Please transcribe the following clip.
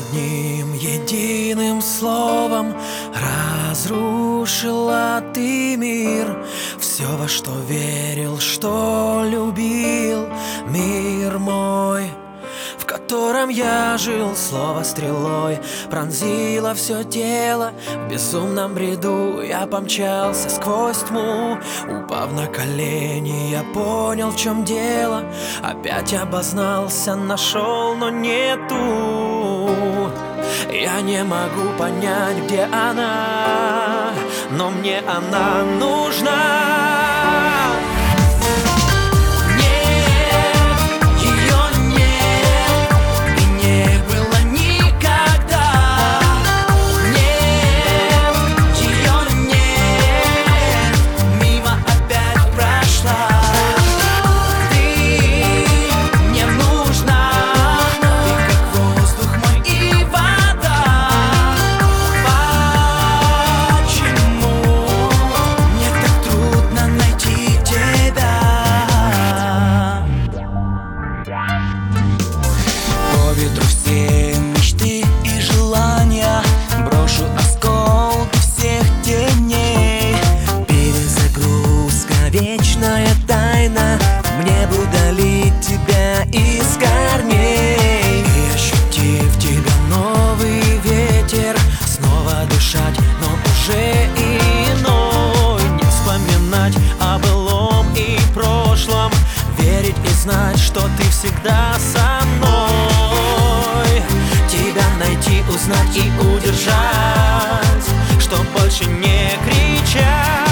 Одним единым словом разрушила ты мир. Все, во что верил, что любил, мир мой, в котором я жил. Слово стрелой пронзило все тело. В безумном бреду я помчался сквозь тьму. Упав на колени, я понял, в чем дело. Опять обознался, нашел, но нету. Я не могу понять, где она, но мне она нужна. Все мечты и желания брошу осколки всех теней. Перезагрузка, вечная тайна. Мне бы удалить тебя из корней и, ощутив тебя, новый ветер, снова дышать, но уже иной. Не вспоминать о былом и прошлом, верить и знать, что ты всегда со мной. Тебя найти, узнать и удержать, чтоб больше не кричать.